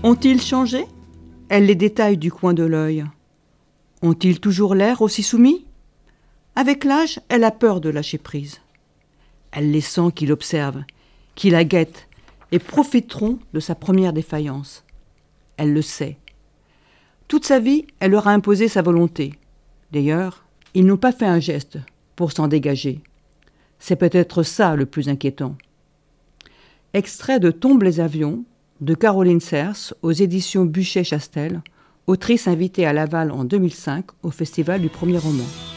Ont-ils changé ? Elle les détaille du coin de l'œil. Ont-ils toujours l'air aussi soumis ? Avec l'âge, elle a peur de lâcher prise. Elle les sent qui l'observent, qui la guettent et profiteront de sa première défaillance. Elle le sait. Toute sa vie, elle leur a imposé sa volonté. D'ailleurs, ils n'ont pas fait un geste pour s'en dégager. C'est peut-être ça le plus inquiétant. Extrait de Tombent les avions de Caroline Serres aux éditions Buchet-Chastel, autrice invitée à Laval en 2005 au Festival du Premier Roman.